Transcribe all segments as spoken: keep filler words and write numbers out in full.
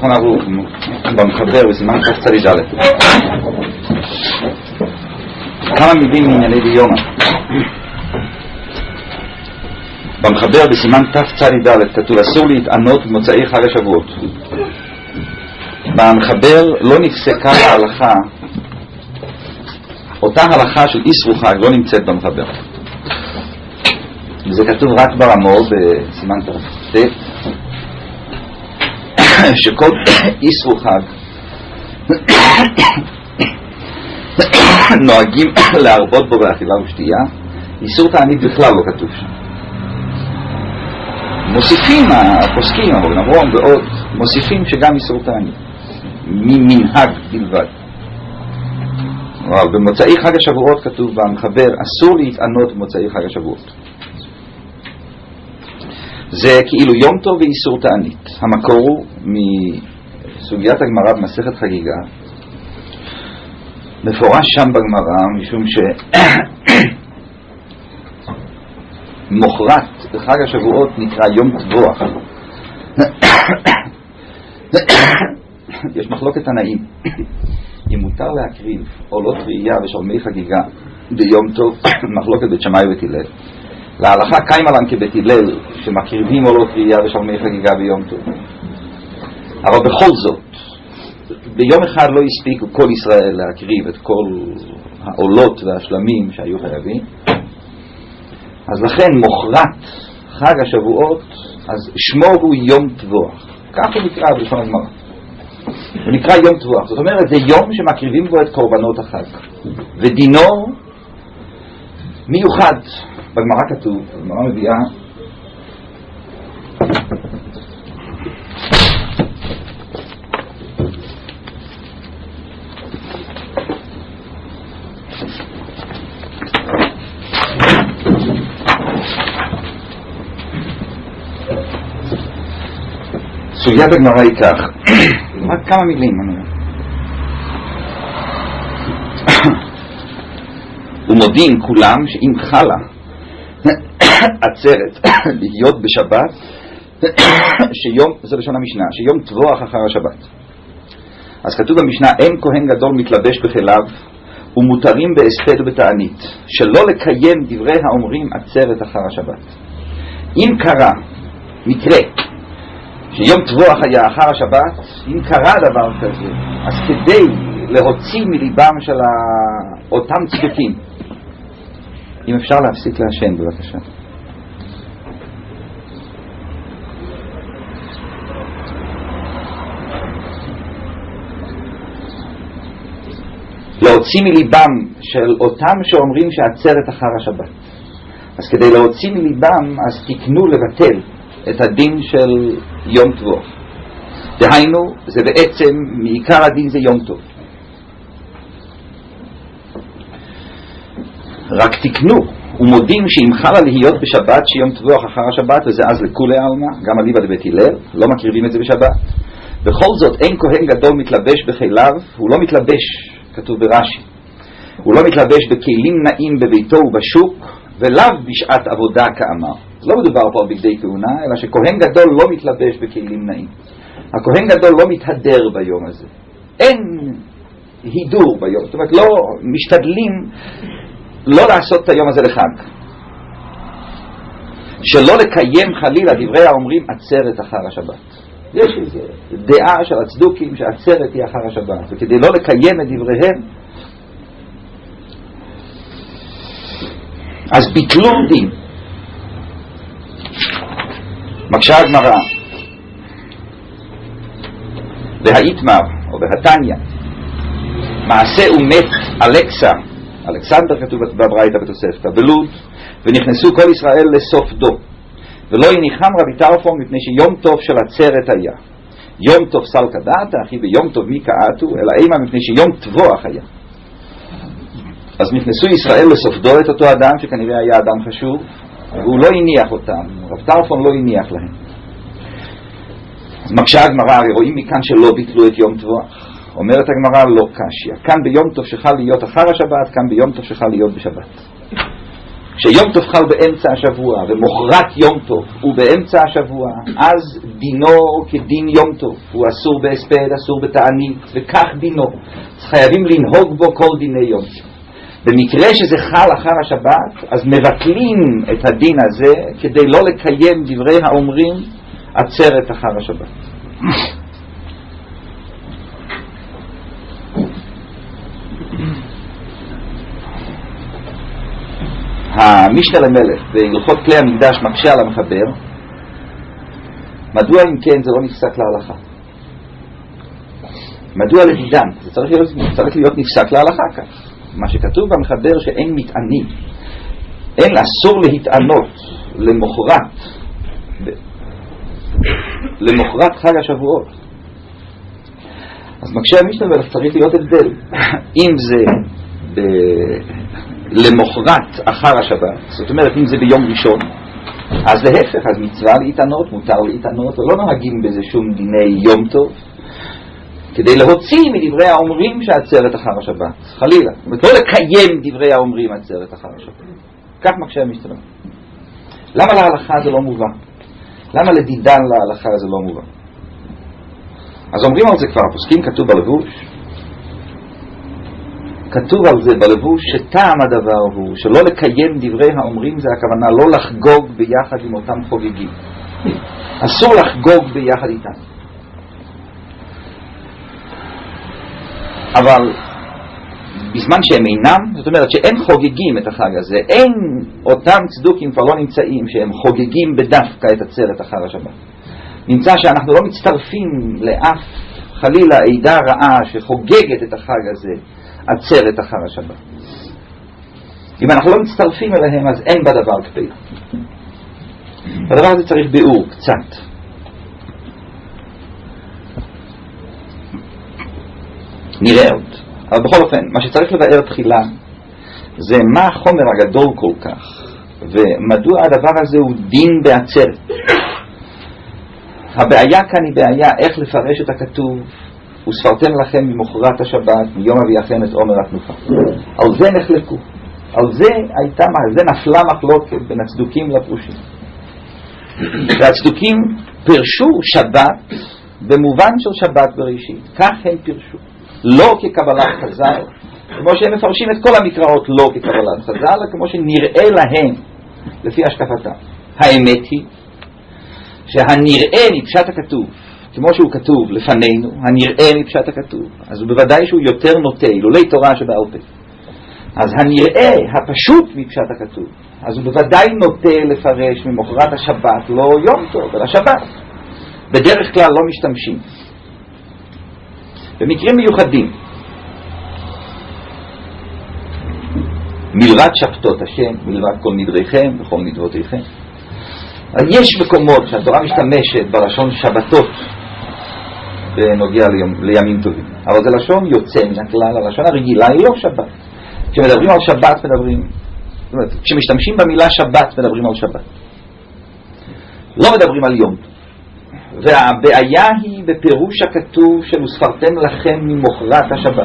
שולחן ערוך במחבר בסימן תצ"ד. כמה מילים מענייני דיומא. במחבר בסימן תצ"ד כתוב אסור להתענות במוצאי חג השבועות. במחבר לא נפסקה ההלכה, אותה הלכה של איסרו חג לא נמצאת במחבר. זה כתוב רק ברמור בסימן תצ"ד, שכל איסרו חג נוהגים להרבות בו באכילה ושתייה. איסור תענית בכלל לא כתוב שם. מוסיפים הפוסקים, אבל נברום ועוד, מוסיפים שגם איסור תענית ממנהג בלבד. אבל במוצאי חג השבועות כתוב במחבר אסור להתענות במוצאי חג השבועות. זה כאילו יום טוב ואיסור תענית. המקור הוא מסוגיית הגמרא במסכת חגיגה, מפורש שם בגמרא, משום ש מוחרת בחג השבועות נקרא יום טבוח. יש מחלוקת תנאים אם מותר להקריב עולות ראייה ושלמי חגיגה ביום טוב, מחלוקת בית שמאי ובית הלל. להלכה קיימה לן כבית הלל שמקריבים עולות ראייה ושלמי חגיגה ביום טוב, אבל בכל זאת ביום אחד לא הספיקו כל ישראל להקריב את כל העולות והשלמים שהיו חייבים, אז לכן מוחרת חג השבועות אז שמו הוא יום טבוח, כך הוא נקרא בלשון הגמרא. הוא נקרא יום טבוח, זאת אומרת זה יום שמקריבים בו את קורבנות החג, ודינו מיוחד. בגמרא כתוב, הגמרא מביאה סוגיית הגמרא היא כך, רק כמה מילים. ומודים כולם שאם חלה עצרת להיות בשבת, שיום, זה לשון המשנה, שיום טבוח אחר השבת. אז כתוב במשנה, אין כהן גדול מתלבש בכליו ומותרים בהספד ובתענית שלא לקיים דברי האומרים עצרת אחר השבת. אם קרה מקרה שיום טבוח היה אחר השבת, אם קרה דבר כזה, אז כדי להוציא מליבם של אותם צדוקים, אם אפשר להפסיק לעשן בבקשה. להוציא מליבם של אותם שאומרים שעצרת אחר השבת, אז כדי להוציא מליבם אז תקנו לבטל את הדין של יום טבוח. דהיינו, זה בעצם מעיקר הדין זה יום טוב, רק תקנו ומודים שאם חלה להיות בשבת שיום טבוח אחר השבת, וזה אז לכולי עלמא, גם אליבא דבית הלל, לא מקריבים את זה בשבת. בכל זאת אין כהן גדול מתלבש בכליו, הוא לא מתלבש, כתוב ברש"י, הוא לא מתלבש בכלים נעים בביתו ובשוק, ולאו בשעת עבודה כאמר. לא מדובר פה בגדי כהונה, אלא שכהן גדול לא מתלבש בכלים נעים. הכהן גדול לא מתהדר ביום הזה, אין הידור ביום, זאת אומרת לא משתדלים לא לעשות את היום הזה לחג, שלא לקיים חלילה דברי האומרים עצרת אחר השבת. יש איזו דעה של הצדוקים שעצרת היא אחר השבת, וכדי לא לקיים את דבריהם אז ביטלו דין. מקשה הגמרא בהאיתמר או בהתניא, מעשה ומת אלכסה, אלכסנדר כתוב בברייתא בתוספתא, בלוד, ונכנסו כל ישראל לסוף דו, ולא יניחם רבי טרפון מפני שיום טוב של עצרת היה. יום טוב סלקא דעתא, אחי ביום טוב מי קעתו, אלא אימה מפני שיום טבוח היה. אז נכנסו ישראל לסוף דו את אותו אדם שכנראה היה אדם חשוב, והוא לא הניח אותם, רב טרפון לא הניח להם. אז מקשה הגמרא, הרי רואים מכאן שלא ביטלו את יום טבוח. אומרת הגמרא לא קשיא, כאן ביום טוב שחל להיות אחר השבת, כאן ביום טוב שחל להיות בשבת. כשיום טוב חל באמצע השבוע ומוחרת יום טוב הוא באמצע השבוע, אז דינו כדין יום טוב, הוא אסור בהספד, אסור בתענית, וכך דינו, חייבים לנהוג בו כל דיני יום טוב. במקרה שזה חל אחר השבת, אז מבטלים את הדין הזה כדי לא לקיים דברי האומרים עצרת אחר השבת. המשנה למלך בהלכות כלי המקדש מקשה על המחבר, מדוע אם כן זה לא נפסק להלכה? מדוע לדידן? זה צריך להיות, צריך להיות נפסק להלכה כך. מה שכתוב במחבר שאין מתענים, אין אסור להתענות למחרת למחרת חג השבועות. אז מקשה המשנה למלך צריך להיות הבדל אם זה ב... למחרת אחר השבת, זאת אומרת אם זה ביום ראשון, אז להפך, אז מצווה להתענות, מותר להתענות, ולא נוהגים בזה שום דיני יום טוב כדי להוציא מדברי האומרים שעצרת אחר השבת, חלילה, זאת אומרת לא לקיים דברי האומרים עצרת אחר השבת. כך מקשה המשנה. למה להלכה זה לא מובן? למה לדידן להלכה זה לא מובן? אז אומרים על זה כבר הפוסקים, כתוב בלבוש, כתוב על זה בלבוש שטעם הדבר הוא שלא לקיים דברי האומרים, זה הכוונה לא לחגוג ביחד עם אותם חוגגים, אסור לחגוג ביחד איתם. אבל בזמן שהם אינם, זאת אומרת שאין חוגגים את החג הזה, אין אותם צדוקים כבר לא נמצאים שהם חוגגים בדווקא את עצרת אחר השבת. נמצא שאנחנו לא מצטרפים לאף חלילה עדה רעה שחוגגת את החג הזה עצרת אחר השבת. אם אנחנו לא מצטרפים אליהם אז אין בדבר כפי. הדבר הזה צריך ביאור קצת. נראה עוד. אבל בכל אופן, מה שצריך לבאר תחילה זה מה החומר הגדול כל כך ומדוע הדבר הזה הוא דין בעצרת. הבעיה כאן היא בעיה איך לפרש את הכתוב וספרתם לכם ממחרת השבת מיום אביאכם את עומר התנופה. על זה נחלקו, על זה הייתה, על זה נפלה מחלוקת בין הצדוקים לפרושים. והצדוקים פרשו שבת במובן של שבת בראשית, כך הם פרשו, לא כקבלת חז"ל, כמו שהם מפרשים את כל המקראות לא כקבלת חז"ל, אלא כמו שנראה להם לפי השקפתם. האמת היא שהנראה מפשט הכתוב כמו שהוא כתוב לפנינו, הנראה מפשט הכתוב, אז הוא בוודאי שהוא יותר נוטה, אילולי תורה שבעל פה. אז הנראה הפשוט מפשט הכתוב, אז הוא בוודאי נוטה לפרש ממחרת השבת לא יום טוב, אלא שבת. בדרך כלל לא משתמשים. במקרים מיוחדים, מלבד שבתות השם, מלבד כל נדריכם וכל נדבותיכם, יש מקומות שהתורה משתמשת בלשון שבתות בנוגע ליום, לימים טובים, אבל זה לשון יוצא מן הכלל. הלשון הרגילה היא לא שבת. כשמדברים על שבת מדברים, זאת אומרת, כשמשתמשים במילה שבת מדברים על שבת, לא מדברים על יום. והבעיה היא בפירוש הכתוב של וספרתם לכם ממחרת השבת.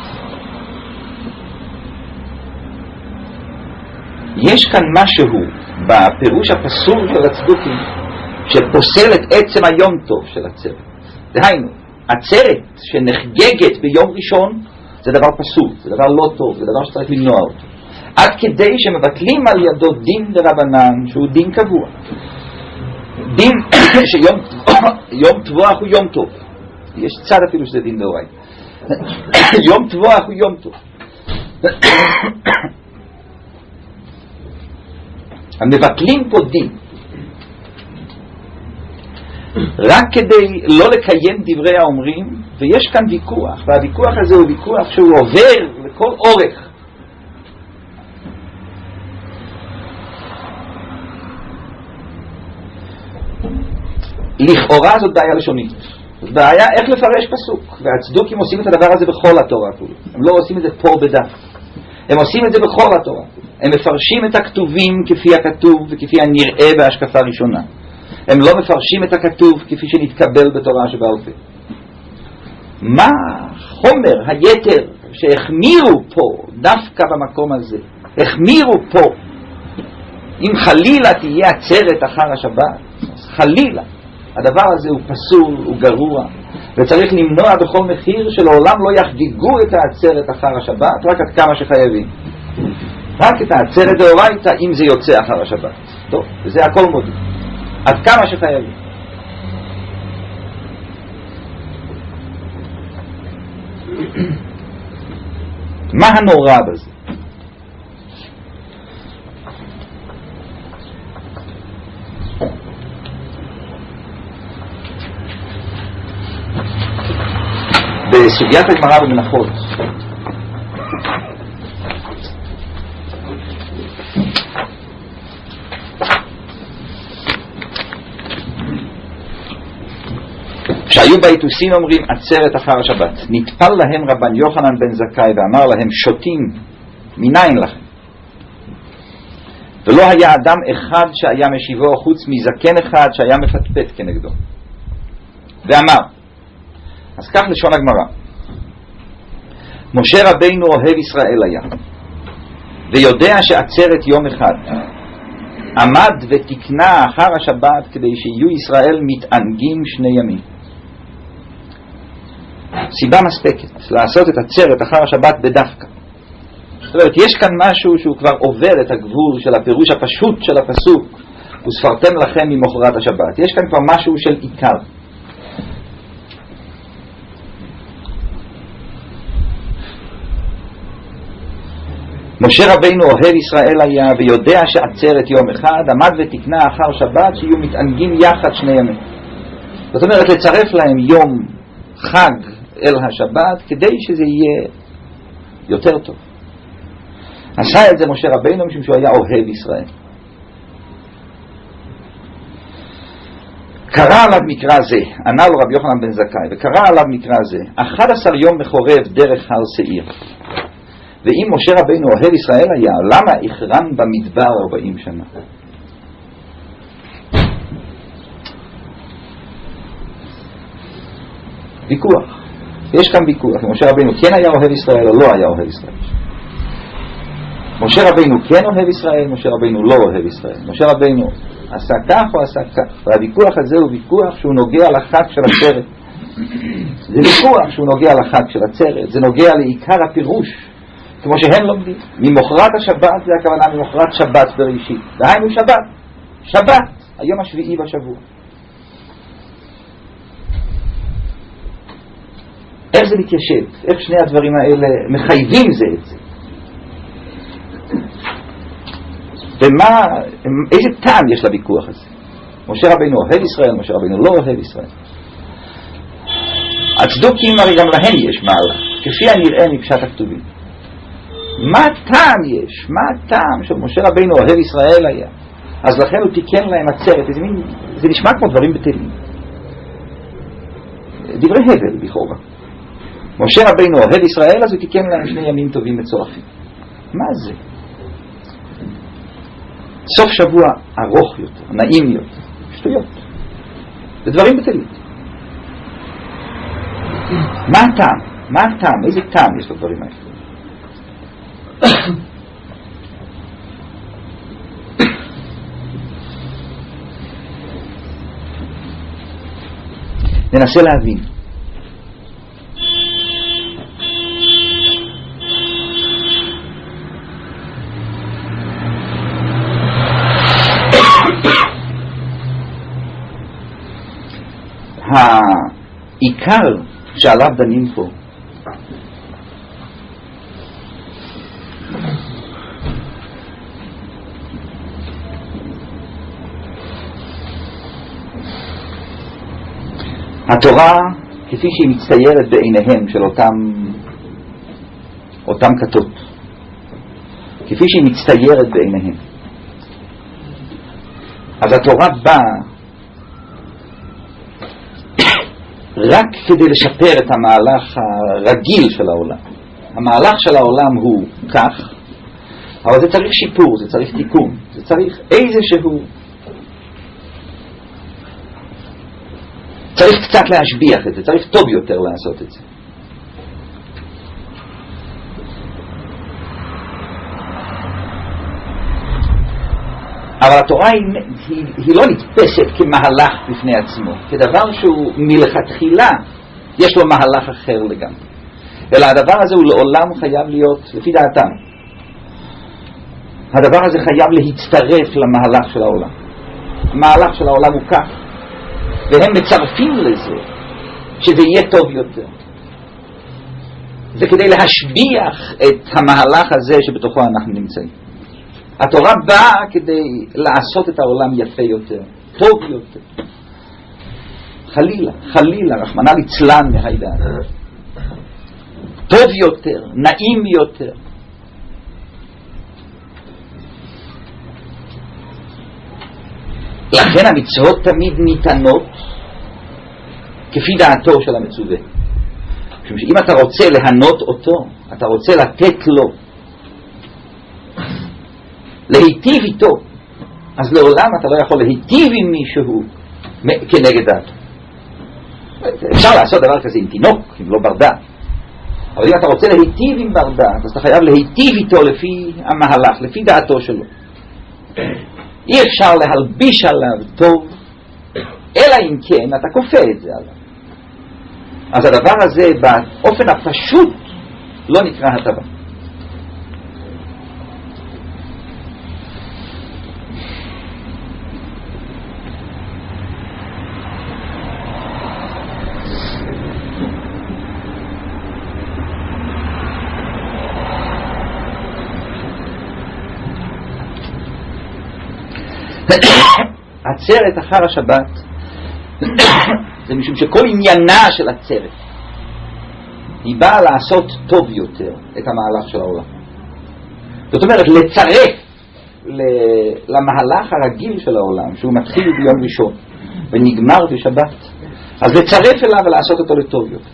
יש כאן משהו בפירוש הפסול של הצדוקים שפוסל את עצם היום טוב של עצרת. דהיינו, עצרת שנחגגת ביום ראשון זה דבר פסול, זה דבר לא טוב, זה דבר שצריך למנוע אותו, עד כדי שמבטלים על ידו דין דרבנן שהוא דין קבוע, דין שיום יום טבוח הוא יום טוב. יש צד אפילו שזה דין דאורי. יום טבוח הוא יום טוב. המבטלים פה דין רק כדי לא לקיים דברי האומרים, ויש כאן ויכוח, והוויכוח הזה הוא ויכוח שהוא עובר לכל אורך. לכאורה זאת בעיה לשונית, זאת בעיה איך לפרש פסוק, והצדוקים עושים את הדבר הזה בכל התורה כולה. הם לא עושים את זה פה בדף, הם עושים את זה בכל התורה. הם מפרשים את הכתובים כפי הכתוב וכפי הנראה בהשקפה ראשונה. הם לא מפרשים את הכתוב כפי שנתקבל בתורה שבעל פה. מה חומר היתר שהחמירו פה דווקא במקום הזה, החמירו פה אם חלילה תהיה עצרת אחר השבת, חלילה, הדבר הזה הוא פסול, הוא גרוע, וצריך למנוע בכל מחיר שלעולם לא יחגגו את העצרת אחר השבת, רק עד כמה שחייבים. רק את העצרת דאורייתא אם זה יוצא אחר השבת. טוב, וזה הכל מודי. עד כמה שחייבים. מה הנורא בזה? בסוגיית הגמרא במנחות שהיו בעיתוסים אומרים עצרת אחר השבת, נטפל להם רבן יוחנן בן זכאי ואמר להם שותים מניין לכם, ולא היה אדם אחד שהיה משיבו חוץ מזקן אחד שהיה מפטפט כנגדו, ואמר, אז כך לשון הגמרא, משה רבינו אוהב ישראל היה ויודע שעצרת יום אחד, עמד ותקנה אחר השבת כדי שיהיו ישראל מתענגים שני ימים. סיבה מספקת לעשות את עצרת אחר השבת בדווקא. זאת אומרת, יש כאן משהו שהוא כבר עובר את הגבול של הפירוש הפשוט של הפסוק, וספרתם לכם ממחרת השבת. יש כאן כבר משהו של עיקר. משה רבינו אוהב ישראל היה ויודע שעצרת יום אחד, עמד ותקנה אחר שבת שיהיו מתענגים יחד שני ימים. זאת אומרת, לצרף להם יום חג אל השבת כדי שזה יהיה יותר טוב. עשה את זה משה רבינו משום שהוא היה אוהב ישראל. קרא עליו מקרא זה, ענה לו רבי יוחנן בן זכאי, וקרא עליו מקרא זה, אחד עשר יום מחורב דרך הר שעיר. ואם משה רבינו אוהב ישראל היה, למה הכרן במדבר ארבעים שנה? ויכוח. יש כאן ויכוח. משה רבינו כן היה אוהב ישראל או לא היה אוהב ישראל? משה רבינו כן אוהב ישראל, משה רבינו לא אוהב ישראל. משה רבינו עשה כך או עשה כך. והוויכוח הזה הוא ויכוח שהוא נוגע לחג של עצרת. זה ויכוח שהוא נוגע לחג של עצרת. זה נוגע לעיקר הפירוש. כמו שהם לומדים. ממוחרת השבת, זה הכוונה ממוחרת שבת בראשית. דהיינו שבת. שבת. היום השביעי בשבוע. איך זה מתיישב? איך שני הדברים האלה מחייבים זה את זה? ומה, איזה טעם יש לוויכוח הזה? משה רבינו אוהב ישראל, משה רבינו לא אוהב ישראל. הצדוקים הרי גם להם יש מעלה, כפי הנראה מפשט הכתובים. מה טעם יש? מה הטעם שמשה רבינו אוהב ישראל היה? אז לכן הוא תיקן להם עצרת. זה, מין, זה נשמע כמו דברים בטלים. דברי הבל בכאורה. משה רבינו אוהב ישראל, אז הוא תיקן להם שני ימים טובים מצורפים. מה זה? סוף שבוע ארוך יותר, נעים יותר, שטויות. זה דברים בטלים. מה הטעם? מה הטעם? איזה טעם יש לדברים האלה? ננסה להבין. העיקר שעליו דנים פה התורה כפי שהיא מצטיירת בעיניהם של אותם אותם כתות, כפי שהיא מצטיירת בעיניהם, אז התורה באה רק כדי לשפר את המהלך הרגיל של העולם. המהלך של העולם הוא כך, אבל זה צריך שיפור, זה צריך תיקון, זה צריך איזשהו, צריך קצת להשביח את זה, צריך טוב יותר לעשות את זה. אבל התורה היא, היא, היא לא נתפסת כמהלך בפני עצמו, כדבר שהוא מלכתחילה יש לו מהלך אחר לגמרי, אלא הדבר הזה הוא לעולם חייב להיות, לפי דעתם, הדבר הזה חייב להצטרף למהלך של העולם. המהלך של העולם הוא כך, והם מצרפים לזה שזה יהיה טוב יותר. זה כדי להשביח את המהלך הזה שבתוכו אנחנו נמצאים. התורה באה כדי לעשות את העולם יפה יותר, טוב יותר. חלילה, חלילה, רחמנא ליצלן מהעידה. טוב יותר, נעים יותר. לכן המצוות תמיד ניתנות כפי דעתו של המצווה. משום שאם אתה רוצה להנות אותו, אתה רוצה לתת לו, להיטיב איתו, אז לעולם אתה לא יכול להיטיב עם מישהו כנגד דעתו. אפשר לעשות דבר כזה עם תינוק, אם לא בר דעת. אבל אם אתה רוצה להיטיב עם בר דעת, אז אתה חייב להיטיב איתו לפי המהלך, לפי דעתו שלו. אי אפשר להלביש עליו טוב, אלא אם כן אתה כופה את זה עליו. אז הדבר הזה באופן הפשוט לא נקרא הטבה. עצרת אחר השבת זה משום שכל עניינה של עצרת היא באה לעשות טוב יותר את המהלך של העולם. זאת אומרת לצרף למהלך הרגיל של העולם שהוא מתחיל ביום ראשון ונגמר בשבת, אז לצרף אליו ולעשות אותו לטוב יותר.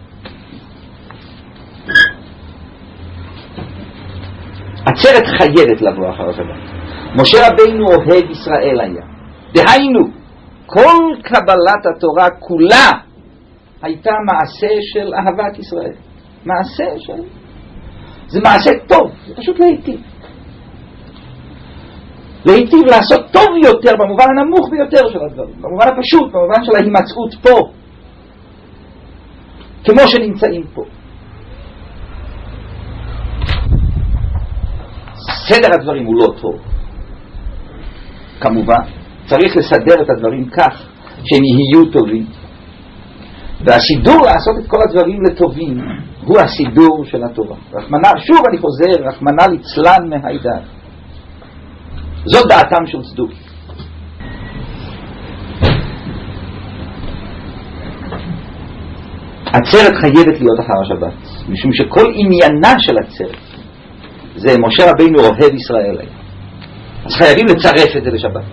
עצרת חייבת לבוא אחר השבת. משה רבינו אוהב ישראל היה, דהיינו כל קבלת התורה כולה הייתה מעשה של אהבת ישראל. מעשה של... זה מעשה טוב, זה פשוט להיטיב. להיטיב לעשות טוב יותר במובן הנמוך ביותר של הדברים, במובן הפשוט, במובן של ההימצאות פה, כמו שנמצאים פה. סדר הדברים הוא לא טוב. כמובן, צריך לסדר את הדברים כך שהם יהיו טובים. והסידור לעשות את כל הדברים לטובים הוא הסידור של התורה. רחמנא, שוב אני חוזר, רחמנא ליצלן מהעידה. זאת דעתם של צדוק. עצרת חייבת להיות אחר השבת, משום שכל עניינה של עצרת זה משה רבינו אוהב ישראל היה. אז חייבים לצרף את זה לשבת.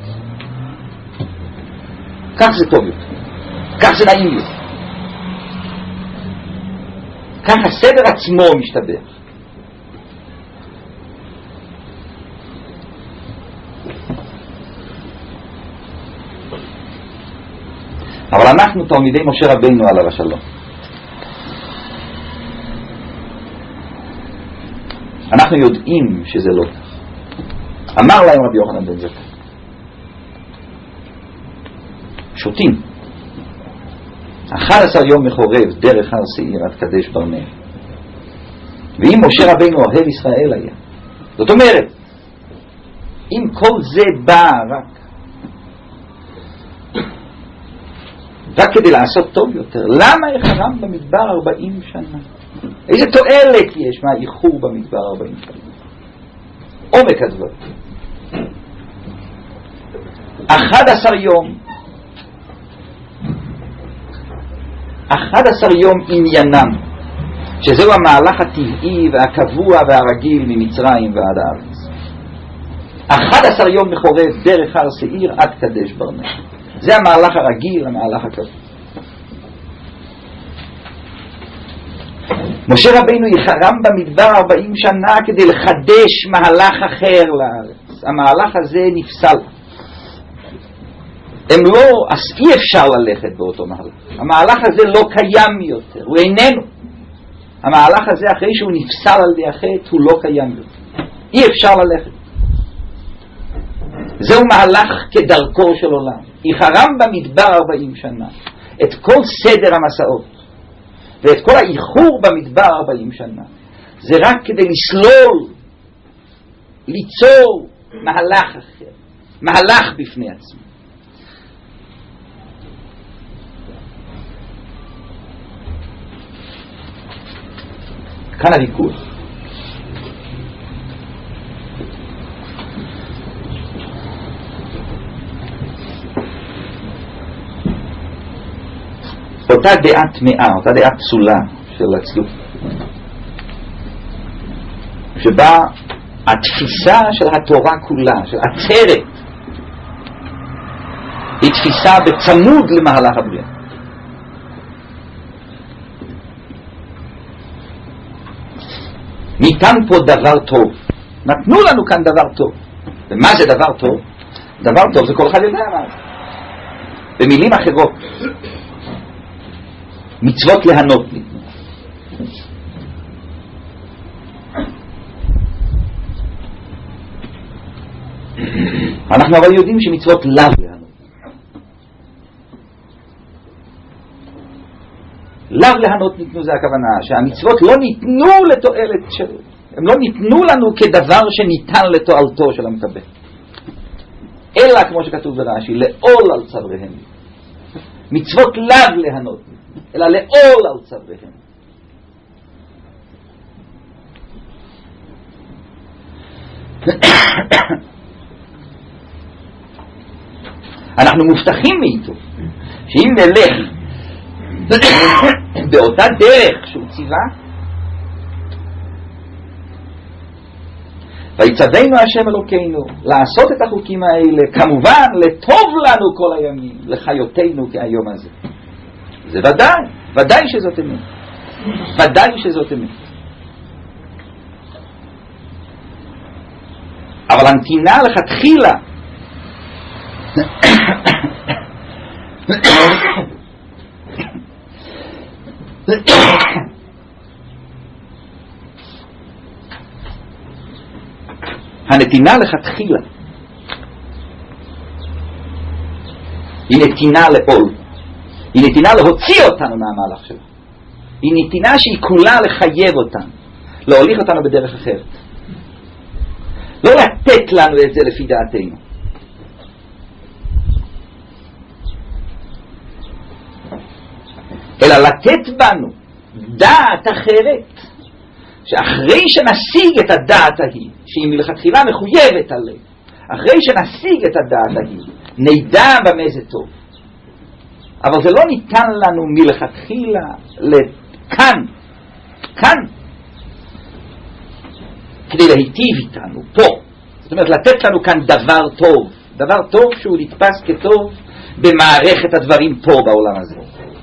כך זה טוב יותר, כך זה נעים יותר, כך הסדר עצמו משתבח. אבל אנחנו תלמידי משה רבינו עליו השלום, אנחנו יודעים שזה לא כך. אמר להם רבי יוחנן בן זכאי, שותים אחד עשר יום מחורב דרך הר שעיר עד קדש ברנע. ואם משה רבינו אוהב ישראל היה, זאת אומרת אם כל זה בא רק רק כדי לעשות טוב יותר, למה יחרם במדבר ארבעים שנה? איזה תועלת יש מהאיחור במדבר ארבעים שנה? עומק הדבר אחד עשר יום, אחד עשר יום עניינם, שזהו המהלך הטבעי והקבוע והרגיל ממצרים ועד הארץ. אחד עשר יום מחורב דרך הר שעיר עד קדש ברנע. זה המהלך הרגיל, המהלך הקבוע. משה רבינו יחרם במדבר ארבעים שנה כדי לחדש מהלך אחר לארץ. המהלך הזה נפסל. הם לא, אז אי אפשר ללכת באותו מהלך. המהלך הזה לא קיים יותר, הוא איננו. המהלך הזה אחרי שהוא נפסל על ידי החטא הוא לא קיים יותר. אי אפשר ללכת. זהו מהלך כדרכו של עולם. איחרם במדבר ארבעים שנה את כל סדר המסעות ואת כל האיחור במדבר ארבעים שנה, זה רק כדי לסלול, ליצור מהלך אחר, מהלך בפני עצמו. כאן הוויכוח. אותה דעה טמאה, אותה דעה פסולה של הצדוק, שבה התפיסה של התורה כולה, של עצרת, היא תפיסה בצמוד למהלך הבריאה. ניתן פה דבר טוב, נתנו לנו כאן דבר טוב. ומה זה דבר טוב? דבר טוב זה כל אחד יודע מה. במילים אחרות, מצוות להנות ניתנו. אנחנו אבל יודעים שמצוות לאו להנות. לאו להנות ניתנו, זה הכוונה שהמצוות לא ניתנו לתועלת של, הם לא ניתנו לנו כדבר שניתן לתועלתו של המקבל, אלא כמו שכתוב ברש"י, לעול על צוואריהם. מצוות לאו להנות אלא לעול על צוואריהם. אנחנו מובטחים מאיתו שאם נלך באותה דרך שהוא ציווה, ויצווינו השם אלוקינו לעשות את החוקים האלה, כמובן לטוב לנו כל הימים, לחיותנו כהיום הזה. זה ודאי, ודאי שזאת אמת, ודאי שזאת אמת. אבל הנתינה לכתחילה הנתינה לכתחילה היא נתינה לעול, היא נתינה להוציא אותנו מהמהלך שלו, היא נתינה שהיא כולה לחייב אותנו, להוליך אותנו בדרך אחרת, לא לתת לנו את זה לפי דעתנו, אלא לתת בנו דעת אחרת, שאחרי שנשיג את הדעת ההיא, שהיא מלכתחילה מחויבת עליה, אחרי שנשיג את הדעת ההיא, נדע במה זה טוב. אבל זה לא ניתן לנו מלכתחילה לכאן, כאן, כדי להיטיב איתנו, פה. זאת אומרת, לתת לנו כאן דבר טוב, דבר טוב שהוא נתפס כטוב במערכת הדברים פה בעולם הזה.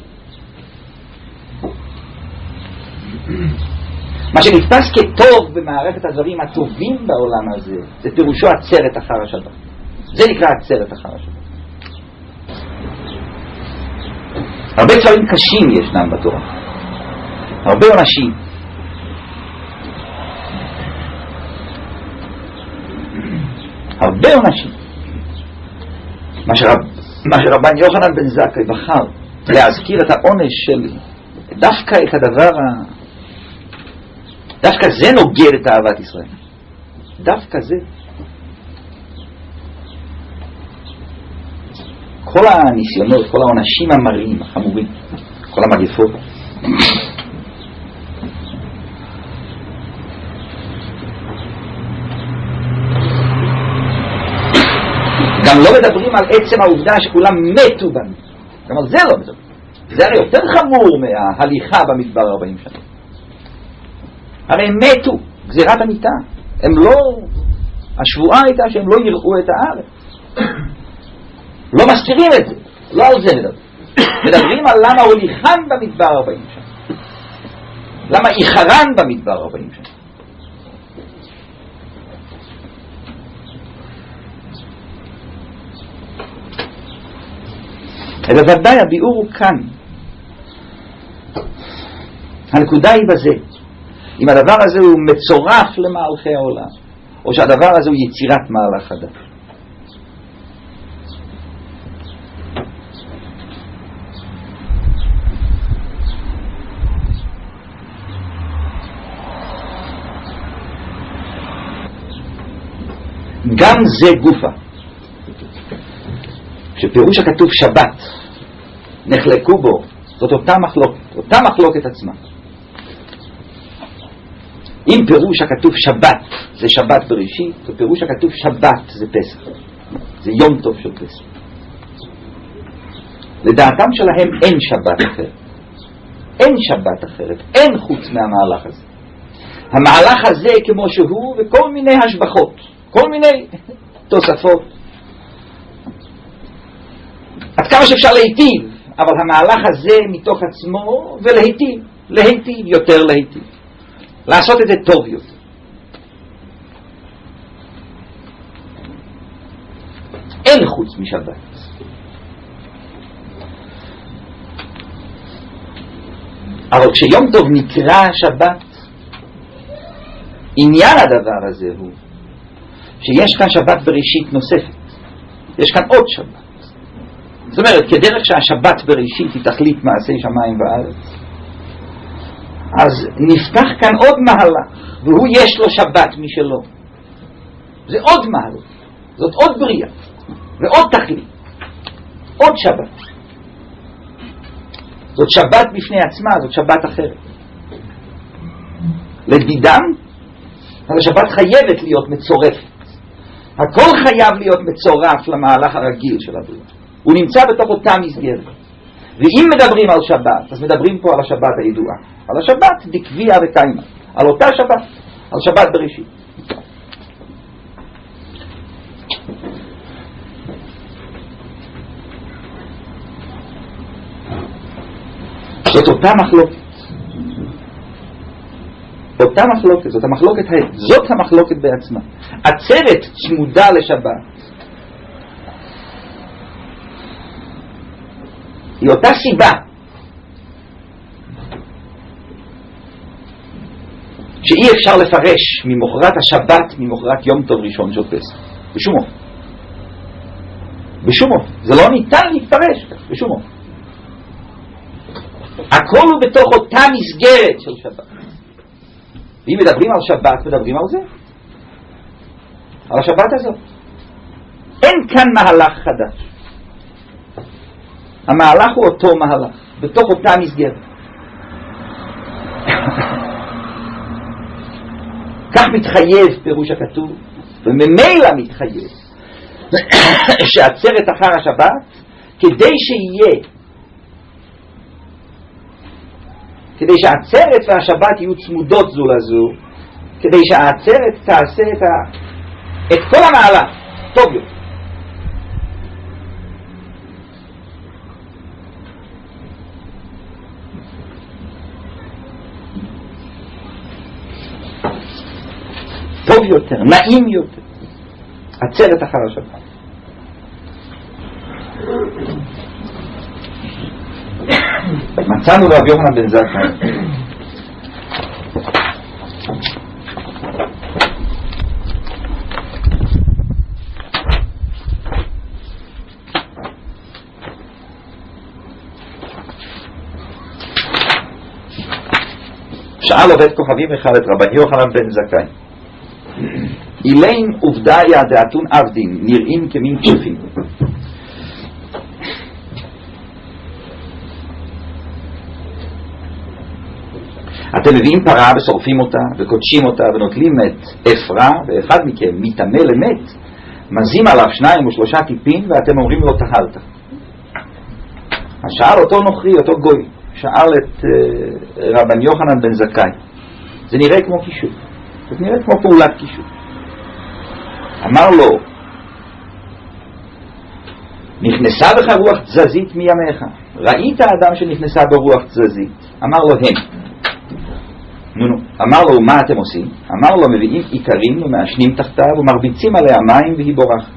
מה שנתפס כטוב במערכת הדברים הטובים בעולם הזה, זה פירושו עצרת אחר השבת. זה נקרא עצרת אחר השבת. הרבה דברים קשים ישנם בתורה, הרבה עונשים, הרבה עונשים. מה שרב, מה שרבן יוחנן בן זכאי בחר להזכיר את העונש של דווקא את הדבר ה... דווקא זה נוגד את אהבת ישראל, דווקא זה. כל הניסיונות, כל העונשים המרים, החמורים, כל המגפות, גם לא מדברים על עצם העובדה שכולם מתו בנו, גם על זה לא מדברים. זה הרי יותר חמור מההליכה במדבר ארבעים שנה. הרי הם מתו, גזירת המיטה. הם לא, השבועה הייתה שהם לא יראו את הארץ. לא מסתירים את זה, לא על זה מדברים. מדברים על למה הוליכם במדבר ארבעים שנה. למה איחרן במדבר ארבעים שנה. ובוודאי הביאור הוא כאן. הנקודה היא בזה. אם הדבר הזה הוא מצורף למהלכי העולם, או שהדבר הזה הוא יצירת מהלך חדש. גם זה גופה. שפירוש הכתוב שבת נחלקו בו, זאת אותה מחלוקת, אותה מחלוקת עצמה. אם פירוש הכתוב שבת זה שבת בראשית, ופירוש הכתוב שבת זה פסח, זה יום טוב של פסח. לדעתם שלהם אין שבת אחרת, אין שבת אחרת, אין חוץ מהמהלך הזה. המהלך הזה כמו שהוא, וכל מיני השבחות, כל מיני תוספות, עד כמה שאפשר להיטיב, אבל המהלך הזה מתוך עצמו ולהיטיב, להיטיב, יותר להיטיב, לעשות את זה טוב יותר. אין חוץ משבת. אבל כשיום טוב נקרא שבת, עניין הדבר הזה הוא שיש כאן שבת בראשית נוספת, יש כאן עוד שבת. זאת אומרת, כדרך שהשבת בראשית היא תכלית מעשי שמיים וארץ, אז נפתח כאן עוד מהלך, והוא יש לו שבת משלו. זה עוד מהלך, זאת עוד בריאה, ועוד תכלית, עוד שבת. זאת שבת בפני עצמה, זאת שבת אחרת. לדידם, אבל השבת חייבת להיות מצורפת. הכל חייב להיות מצורף למהלך הרגיל של הבריאה. הוא נמצא בתוך אותה מסגרת. ואם מדברים על שבת, אז מדברים פה על השבת הידועה. על השבת דקביע וקיימה. על אותה שבת. על שבת בראשית. זאת אותה מחלוקת. אותה מחלוקת. זאת המחלוקת, זאת המחלוקת בעצמה. עצרת צמודה לשבת. היא אותה סיבה שאי אפשר לפרש ממוחרת השבת ממוחרת יום טוב ראשון של פסח. בשום אופן. בשום אופן. זה לא ניתן להתפרש כך. בשום אופן. הכל הוא בתוך אותה מסגרת של שבת. ואם מדברים על שבת, מדברים על זה. על השבת הזאת. אין כאן מהלך חדש. המהלך הוא אותו מהלך, בתוך אותה מסגרת. כך מתחייב פירוש הכתוב, וממילא מתחייב שעצרת אחר השבת, כדי שיהיה, כדי שהעצרת והשבת יהיו צמודות זו לזו, כדי שהעצרת תעשה את, ה, את כל המהלך טוב יותר. טוב יותר, נעים יותר. עצרת אחר השבת. מצאנו רב יוחנן בן זכאי שאל עובד כוכבים אחד את רבן יוחנן בן זכאי, אילין עובדיה דעתון עבדין נראים כמין כפים, אתם מביאים פרה ושורפים אותה וקודשים אותה ונוטלים את אפרה, ואחד מכם מתאמה למת, מזים עליו שניים או שלושה טיפים ואתם אומרים לו תהלת. אז שאל אותו נוכרי, אותו גוי, שאל את uh, רבן יוחנן בן זכאי, זה נראה כמו קישוט, זה נראה כמו פעולת קישוט. אמר לו, נכנסה בך רוח תזזית מימיך, ראית האדם שנכנסה ברוח תזזית? אמר לו, הם. נו נו, אמר לו, מה אתם עושים? אמר לו, מביאים עיקרים ומעשנים תחתיו ומרביצים עליה מים והיא בורחת.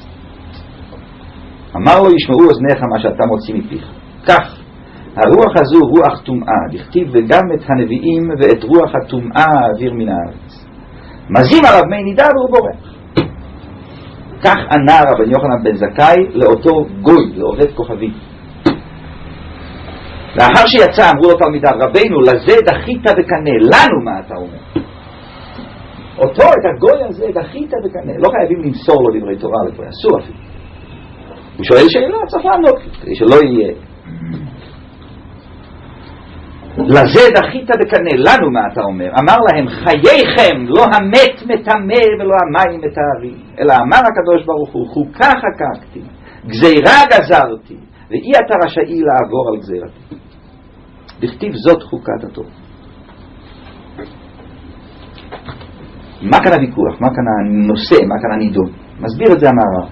אמר לו, ישמעו אוזניך מה שאתה מוציא מפיך. כך, הרוח הזו רוח טומאה, דכתיב וגם את הנביאים ואת רוח הטומאה האוויר מן הארץ. מזים עליו מי נידה והוא בורח. כך ענה רבן יוחנן בן זכאי לאותו גוי, לעובד כוכבי. לאחר שיצא אמרו לו תלמידיו, רבינו, לזה דחית וקנה, לנו מה אתה אומר? אותו, את הגוי הזה, דחית בקנה. לא חייבים למסור לו דברי תורה לפני, אסור אפילו. הוא שואל שאלה, צריך לענות, כדי שלא יהיה. לזה דחית בקנה, לנו מה אתה אומר? אמר להם, חייכם, לא המת מטמא ולא המים מטהרים, אלא אמר הקדוש ברוך הוא, חוקה חקקתי, גזירה גזרתי, ואי אתה רשאי לעבור על גזירתי. דכתיב זאת חוקת התורה. מה כאן הוויכוח? מה כאן הנושא? מה כאן הנידון? מסביר את זה המהר"ל.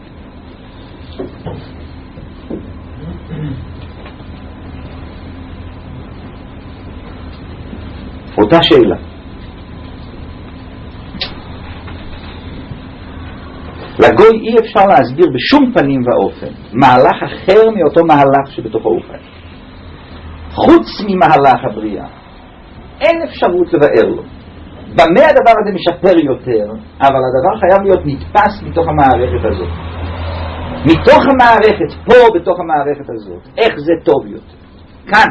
אותה שאלה. לגוי אי אפשר להסביר בשום פנים ואופן מהלך אחר מאותו מהלך שבתוכו הוא חי. חוץ ממהלך הבריאה אין אפשרות לבאר לו. במה הדבר הזה משפר יותר, אבל הדבר חייב להיות נתפס מתוך המערכת הזאת. מתוך המערכת, פה בתוך המערכת הזאת, איך זה טוב יותר. כאן.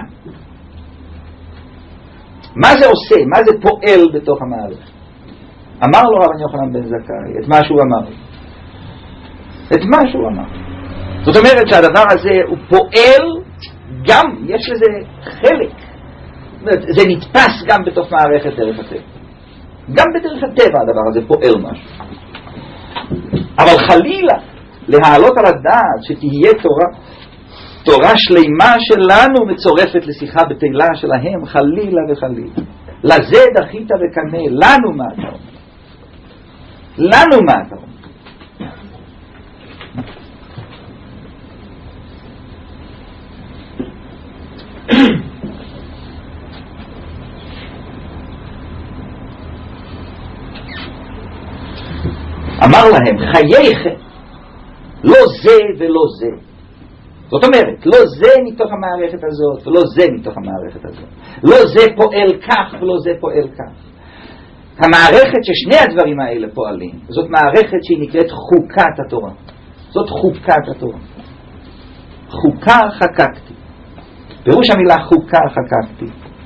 מה זה עושה? מה זה פועל בתוך המערכת? אמר לו רבן יוחנן בן זכאי את מה שהוא אמר. את מה שהוא אמר. זאת אומרת שהדבר הזה הוא פועל, גם יש לזה חלק. זה נתפס גם בתוך מערכת דרך הטבע. גם בדרך הטבע הדבר הזה פועל משהו. אבל חלילה להעלות על הדעת שתהיה תורה תורה שלימה שלנו מצורפת לשיחה בתהילה שלהם, חלילה וחלילה. לזה דחית בקנה, לנו מה אתה אומר? לנו מה אתה אומר? אמר להם, חייכם, לא זה ולא זה. זאת אומרת, לא זה מתוך המערכת הזאת ולא זה מתוך המערכת הזאת. לא זה פועל כך ולא זה פועל כך. המערכת ששני הדברים האלה פועלים, זאת מערכת שהיא נקראת חוקת התורה. זאת חוקת התורה. חוקה חקקתי. פירוש המילה חוקה חקקתי.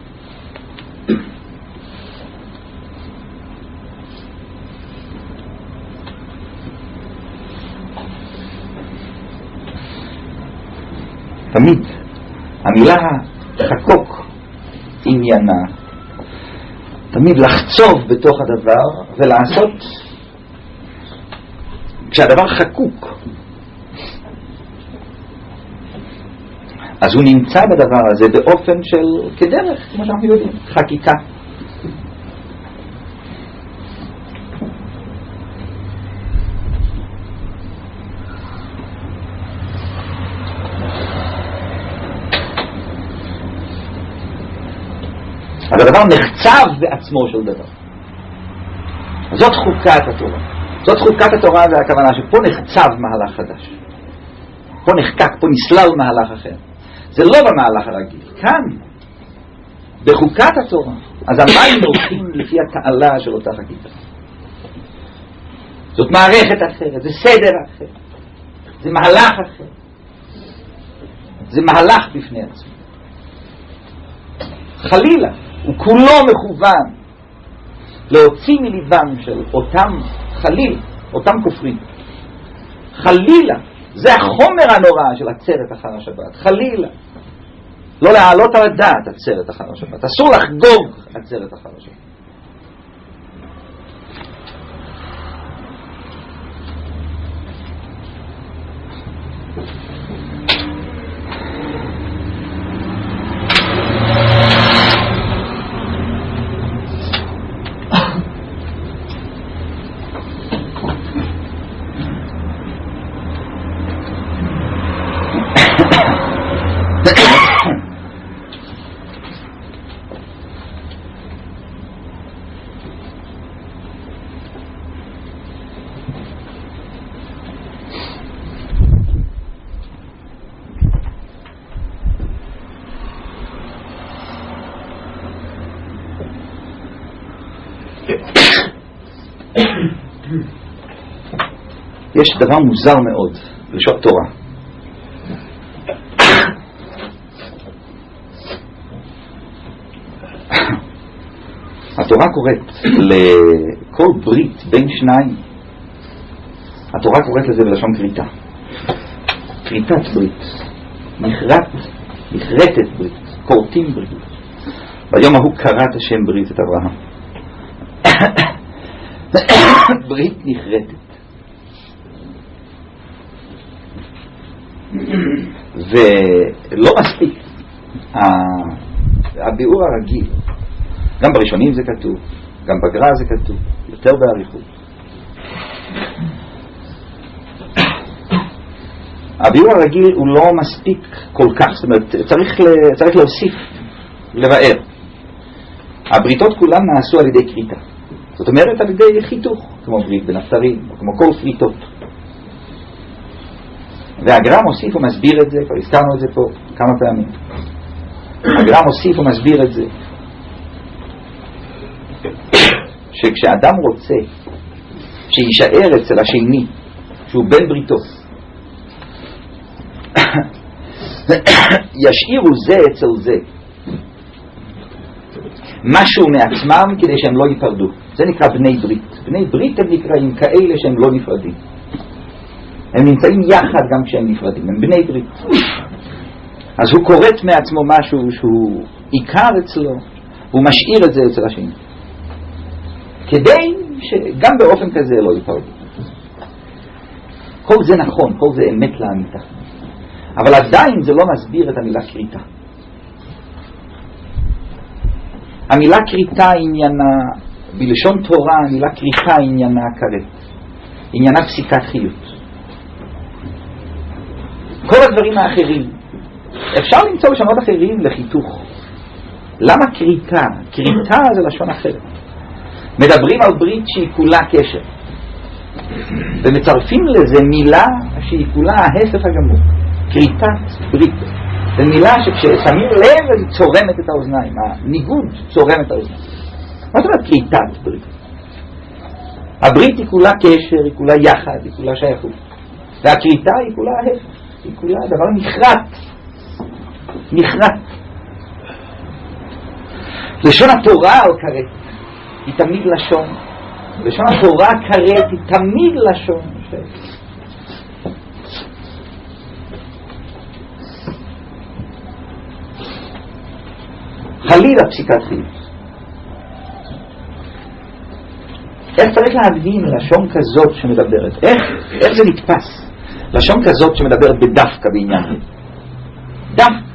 תמיד המילה חקוק עניינה תמיד לחצוב בתוך הדבר ולעשות כשהדבר חקוק אז הוא נמצא בדבר הזה באופן של כדרך כמו שאנחנו יודעים חקיקה. אז הדבר נחצב בעצמו של דבר. זאת חוקת התורה. זאת חוקת התורה, זה הכוונה שפה נחצב מהלך חדש. פה נחקק, פה נסלל מהלך אחר. זה לא במהלך הרגיל. כאן, בחוקת התורה, אז המים הולכים לפי התעלה של אותה חקיקה. זאת מערכת אחרת, זה סדר אחר. זה מהלך אחר. זה מהלך בפני עצמו. חלילה. הוא כולו מכוון להוציא מליבם של אותם חליל, אותם כופרים. חלילה, זה החומר הנורא של עצרת אחר השבת. חלילה, לא להעלות על הדעת עצרת אחר השבת. אסור לחגוג עצרת אחר השבת. יש דבר מוזר מאוד לשעות תורה. התורה קוראת כל ברית בין שניים, התורה קוראת לזה בלשון כריתה. כריתת ברית. נכרת, נכרתת ברית. כורתים ברית. ביום ההוא קראת השם ברית את אברהם. ברית נכרתת. ולא מספיק הביאור הרגיל, גם בראשונים זה כתוב, גם בגר"א זה כתוב, יותר באריכות. הביאור הרגיל הוא לא מספיק כל כך, זאת אומרת, צריך, צריך להוסיף, לבאר. הבריתות כולן נעשו על ידי כריתה, זאת אומרת על ידי חיתוך, כמו ברית בנפטרים, כמו כל פריטות. והגר"א מוסיף ומסביר את זה, כבר הזכרנו את זה פה כמה פעמים. הגר"א מוסיף ומסביר את זה, שכשאדם רוצה שישאר אצל השני שהוא בן בריתו, ישאירו זה אצל זה משהו מעצמם כדי שהם לא ייפרדו. זה נקרא בני ברית. בני ברית הם נקראים כאלה שהם לא נפרדים, הם נמצאים יחד גם כשהם נפרדים, הם בני ברית. אז הוא קוראת מעצמו משהו שהוא עיקר אצלו, הוא משאיר את זה אצל השני כדי שגם באופן כזה לא ייפרדו. כל זה נכון, כל זה אמת לאמיתה, אבל עדיין זה לא מסביר את המילה כריתה. המילה כריתה עניינה, בלשון תורה המילה כריתה עניינה כרת, עניינה פסיקת חיות. כל הדברים האחרים אפשר למצוא לשונות אחרים לחיתוך. למה כריתה? כריתה זה לשון אחרת. מדברים על ברית שהיא כולה קשר, ומצרפים לזה מילה שהיא כולה ההפך הגמור, כריתת ברית. זו מילה שכששמים לב היא צורמת את האוזניים, הניגוד צורם את האוזניים. מה זאת אומרת כריתת ברית? הברית היא כולה קשר, היא כולה יחד, היא כולה שייכות, והכריתה היא כולה ההפך, היא כולה דבר נכרת. נכרת. לשון התורה על כרת היא תמיד לשון, לשון התורה כרת היא תמיד לשון. חלילה פסיקת חיות. איך צריך להבין לשון כזאת שמדברת? איך, איך זה נתפס? לשון כזאת שמדברת בדווקא בעניין. דווקא.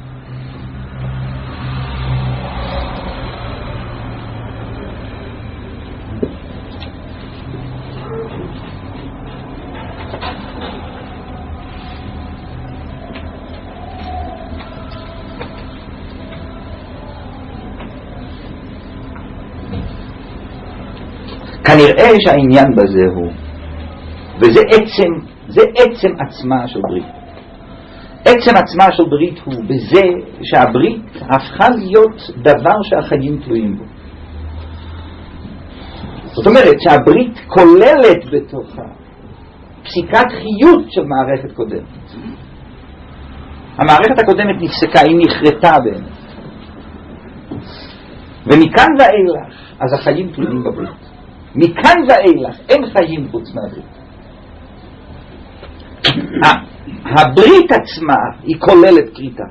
כנראה שהעניין בזה הוא, וזה עצם, זה עצם עצמה של ברית. עצם עצמה של ברית הוא בזה שהברית הפכה להיות דבר שהחיים תלויים בו. זאת אומרת שהברית כוללת בתוכה פסיקת חיות של מערכת קודמת. המערכת הקודמת נפסקה, היא נחרטה באמת. ומכאן ואילך, אז החיים תלויים בברית. מכאן ואילך אין חיים חוץ מהברית. הברית עצמה היא כוללת כריתה.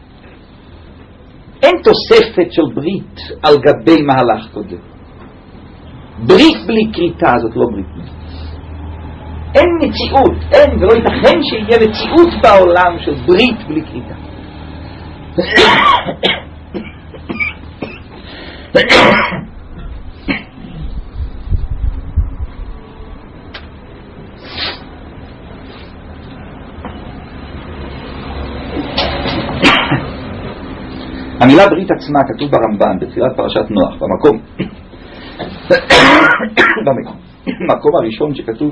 אין תוספת של ברית על גבי מהלך קודם. ברית בלי כריתה זאת לא ברית. אין מציאות, אין ולא ייתכן שיהיה מציאות בעולם של ברית בלי כריתה. המילה ברית עצמה כתוב ברמב"ן בתחילת פרשת נוח, במקום במקום הראשון שכתוב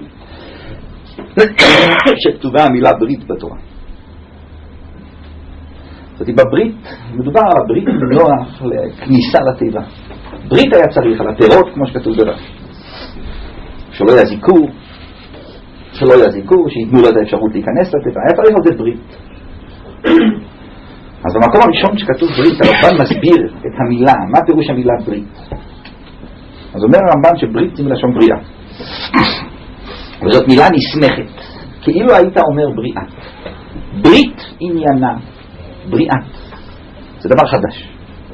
שכתובה המילה ברית בתורה. זאת אומרת, בברית מדובר על הברית נוח לכניסה לתיבה. ברית היה צריך על הפירות כמו שכתוב ברש"י, שלא יזיקו, שלא יזיקו, שיתנו לו את האפשרות להיכנס לתיבה, היה צריך על זה ברית. אז במקום הראשון שכתוב ברית, הרמב"ן מסביר את המילה, מה פירוש המילה ברית. אז אומר הרמב"ן שברית זה מלשון בריאה, וזאת מילה נסמכת, כאילו היית אומר בריאה. ברית עניינה בריאה, זה דבר חדש.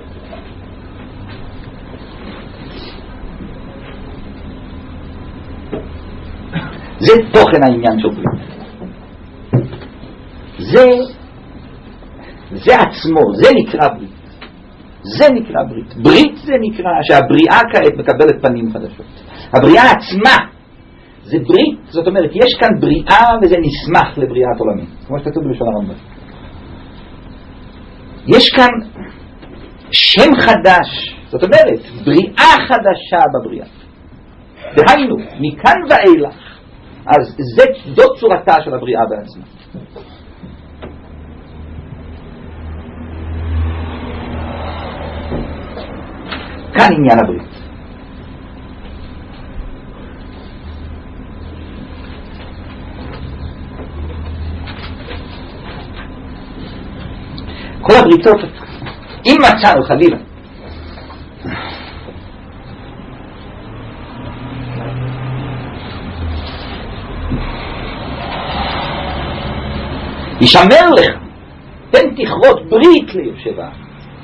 זה תוכן העניין של ברית. זה זה עצמו, זה נקרא ברית. זה נקרא ברית. ברית זה נקרא שהבריאה כעת מקבלת פנים חדשות. הבריאה עצמה זה ברית, זאת אומרת יש כאן בריאה וזה נשמח לבריאת עולמים, כמו שכתוב בלשון הרמב"ם. יש כאן שם חדש, זאת אומרת בריאה חדשה בבריאה. דהיינו, מכאן ואילך, אז זאת צורתה של הבריאה בעצמה. כאן עניין הברית. כל הבריתות, אם מצאנו חלילה ישמר לך פן תכרות ברית ליושב הארץ,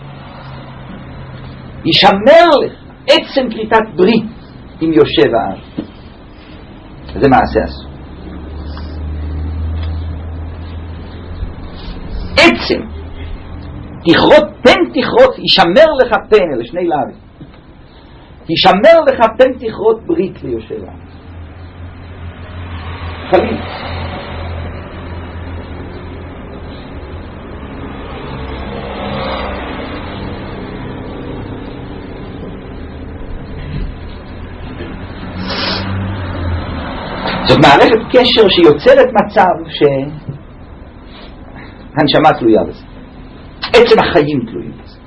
ישמר לך עצם כריתת ברית עם יושב הארץ, זה מעשה אסור. עצם תכרות, פן תכרות, ישמר לך פן, אלה שני להבים, ישמר לך פן תכרות ברית ליושב הארץ. חלילה זאת מערכת קשר שיוצרת מצב שהנשמה תלויה בזה, עצם החיים תלויים בזה.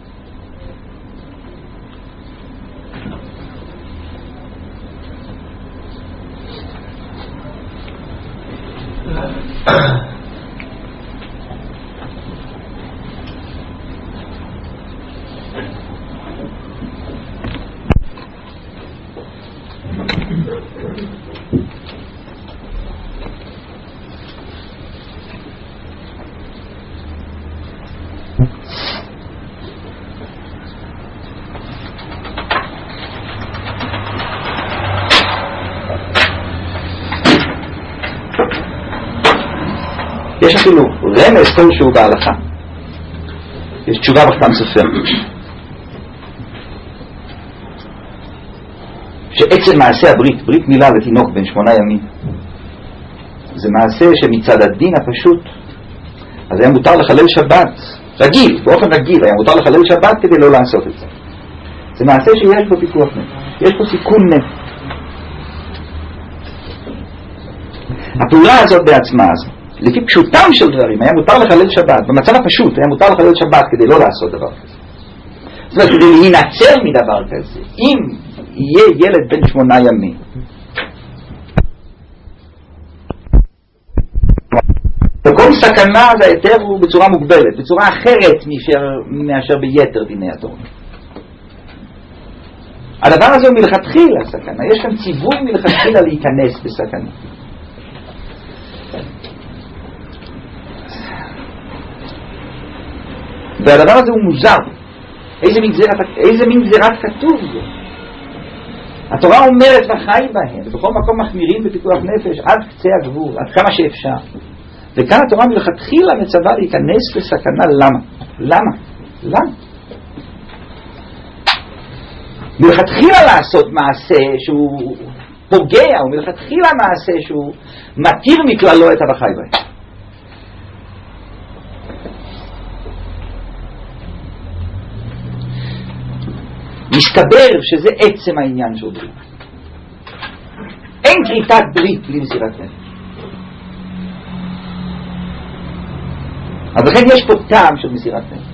יש אפילו רמז כלשהו בהלכה, יש תשובה בחתם סופר שעצם מעשה הברית, ברית מילה לתינוק בן שמונה ימים, זה מעשה שמצד הדין הפשוט אז היה מותר לחלל שבת רגיל, באופן רגיל היה מותר לחלל שבת כדי לא לעשות את זה. זה מעשה שיש בו פיקוח נפש, יש פה סיכון נפש. הפעולה הזאת בעצמה הזאת, לפי פשוטם של דברים, היה מותר לחלל שבת, במצב הפשוט היה מותר לחלל שבת כדי לא לעשות דבר כזה. זאת אומרת, כדי להינצל מדבר כזה, אם יהיה ילד בן שמונה ימים, בכל סכנה זה היתר הוא בצורה מוגבלת, בצורה אחרת מאשר, מאשר ביתר דיני התורה. הדבר הזה הוא מלכתחילה סכנה, יש כאן ציווי מלכתחילה להיכנס בסכנה. והדבר הזה הוא מוזר. איזה מין גזירת, איזה מין גזירת כתוב זה? התורה אומרת וחי בהם, ובכל מקום מחמירים בפיקוח נפש עד קצה הגבול, עד כמה שאפשר. וכאן התורה מלכתחילה מצווה להיכנס לסכנה. למה? למה? למה? מלכתחילה לעשות מעשה שהוא פוגע, ומלכתחילה מעשה שהוא מתיר מכללו את הבחי בהם. מסתבר שזה עצם העניין של ברית. אין כריתת ברית בלי מסירת נפש. אז לכן יש פה טעם של מסירת נפש.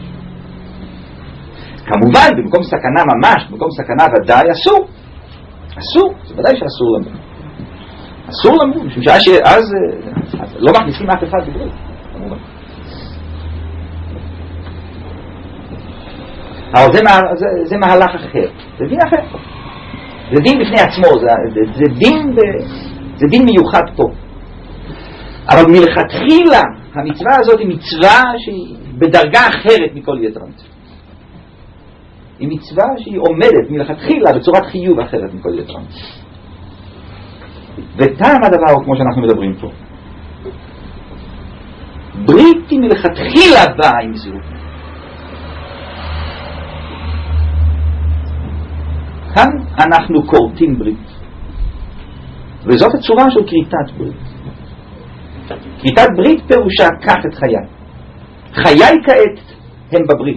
כמובן במקום סכנה ממש, במקום סכנה ודאי אסור. אסור, זה ודאי שאסור למות. אסור למות, משום שאז לא מכניסים אף אחד בברית. כמובן. אבל זה, זה, זה מהלך אחר, זה דין אחר, זה דין בפני עצמו, זה, זה, זה, דין, זה דין מיוחד פה. אבל מלכתחילה המצווה הזאת היא מצווה שהיא בדרגה אחרת מכל יתר המצווה. היא מצווה שהיא עומדת מלכתחילה בצורת חיוב אחרת מכל יתר המצווה. וטעם הדבר הוא כמו שאנחנו מדברים פה. ברית היא מלכתחילה באה עם זהות. כאן אנחנו קורטים ברית. וזאת הצורה של כריתת ברית. כריתת ברית פירושה קח את חיי. חיי כעת הם בברית.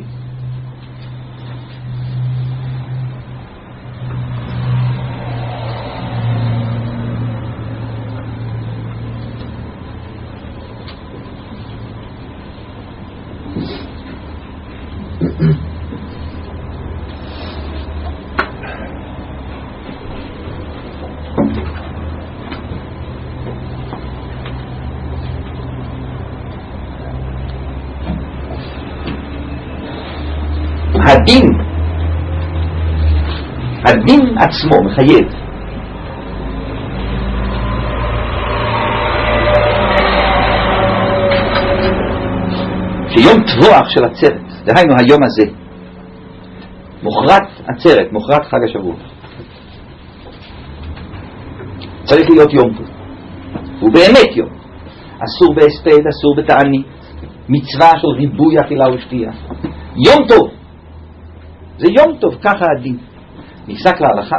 הדין, הדין עצמו מחייב שיום טבוח של עצרת, דהיינו היום הזה, מוחרת עצרת, מוחרת חג השבוע, צריך להיות יום טוב. הוא באמת יום. אסור בהספד, אסור בתענית, מצווה של ריבוי אכילה ושתייה. יום טוב. זה יום טוב, ככה הדין. נפסק להלכה.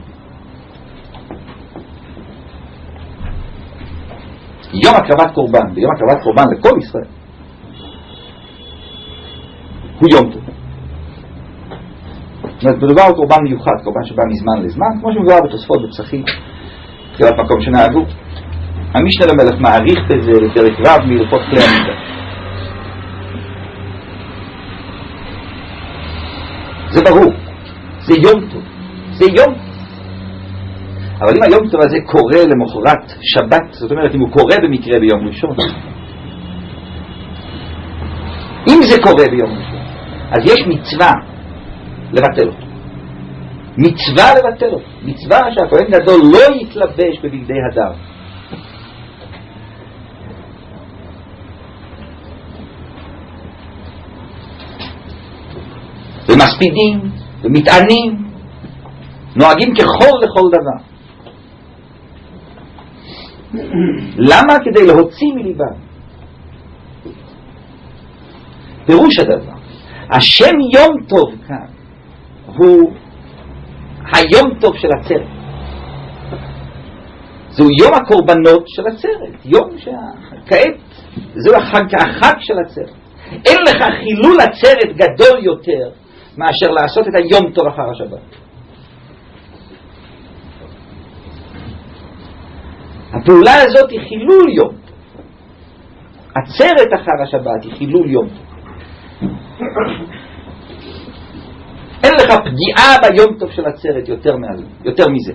יום הקרבת קורבן, ביום הקרבת קורבן לכל ישראל, הוא יום טוב. זאת אומרת, מדובר על קורבן מיוחד, קורבן שבא מזמן לזמן, כמו שמדובר בתוספות בפסחים, תחילת מקום שנהגו. המשנה למלך מעריך בזה לפרק רב מהלכות כלי המקדש. זה ברור, זה יום טוב, זה יום. אבל אם היום טוב הזה קורה למחרת שבת, זאת אומרת אם הוא קורה במקרה ביום ראשון, אם זה קורה ביום ראשון, אז יש מצווה לבטל אותו. מצווה לבטל אותו. מצווה שהכהן גדול לא יתלבש בבגדי הדר. ומספידים ומתענים, נוהגים כחול לכל דבר. למה? כדי להוציא מליבם. פירוש הדבר, השם יום טוב כאן הוא היום טוב של עצרת. זהו יום הקורבנות של עצרת, יום שכעת זהו החג, החג של עצרת. אין לך חילול עצרת גדול יותר מאשר לעשות את היום טוב אחר השבת. הפעולה הזאת היא חילול יום טוב. עצרת אחר השבת היא חילול יום טוב. אין לך פגיעה ביום טוב של עצרת יותר, מה, יותר מזה.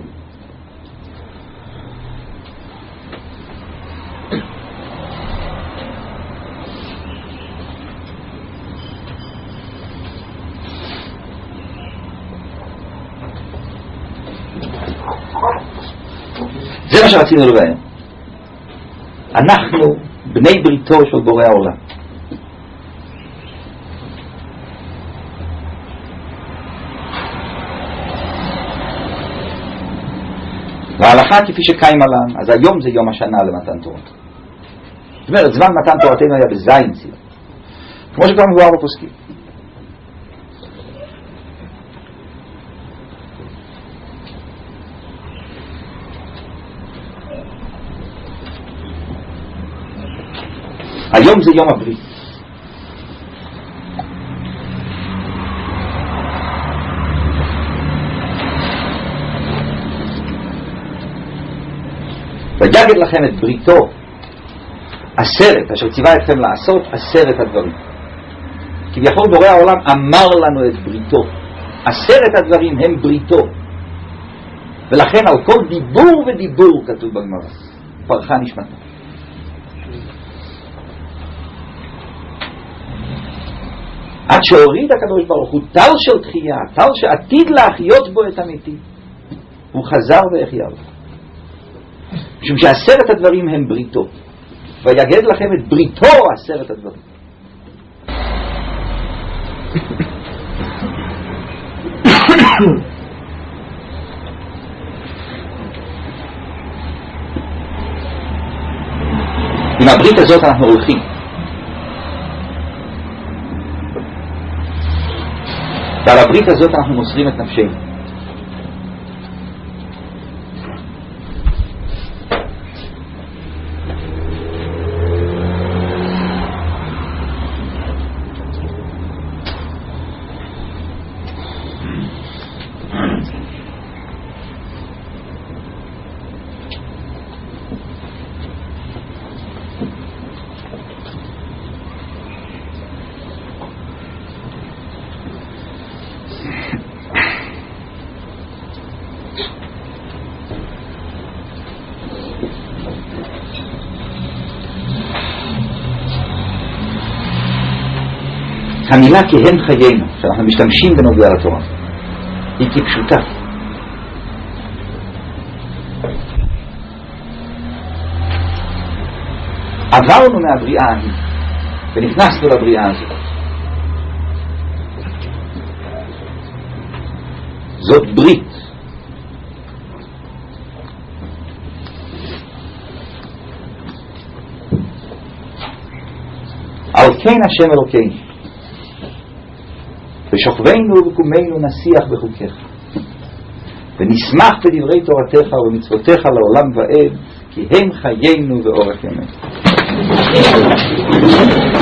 זה מה שרצינו לבאר. אנחנו בני בריתו של בורא העולם. וההלכה כפי שקיים עליהם, אז היום זה יום השנה למתן תורה. זאת אומרת, זמן מתן תורתנו היה בזין צילה, כמו שכבר מבואר בפוסקים. היום זה יום הברית. ויגד לכם את בריתו, עשרת, אשר ציווה אתכם לעשות עשרת הדברים. כביכול בורא העולם אמר לנו את בריתו. עשרת הדברים הם בריתו. ולכן על כל דיבור ודיבור כתוב בגמרא, פרחה נשמתה. עד שהוריד הקדוש ברוך הוא טל של תחייה, טל שעתיד להחיות בו את המתים. הוא חזר והחייב. משום שעשרת הדברים הם בריתו, ויגד לכם את בריתו עשרת הדברים. עם הברית הזאת אנחנו הולכים, ועל הברית הזאת אנחנו מוסרים את נפשנו. המילה כהן חיינו, שאנחנו משתמשים בנוגע לתורה, היא כפשוטה. עברנו מהבריאה ההיא ונכנסנו לבריאה הזאת. זאת ברית. על כן השם אלוקינו ושוכבנו וקומנו נשיח בחוקיך ונשמח בדברי תורתך ובמצוותיך לעולם ועד, כי הם חיינו ואורך ימינו.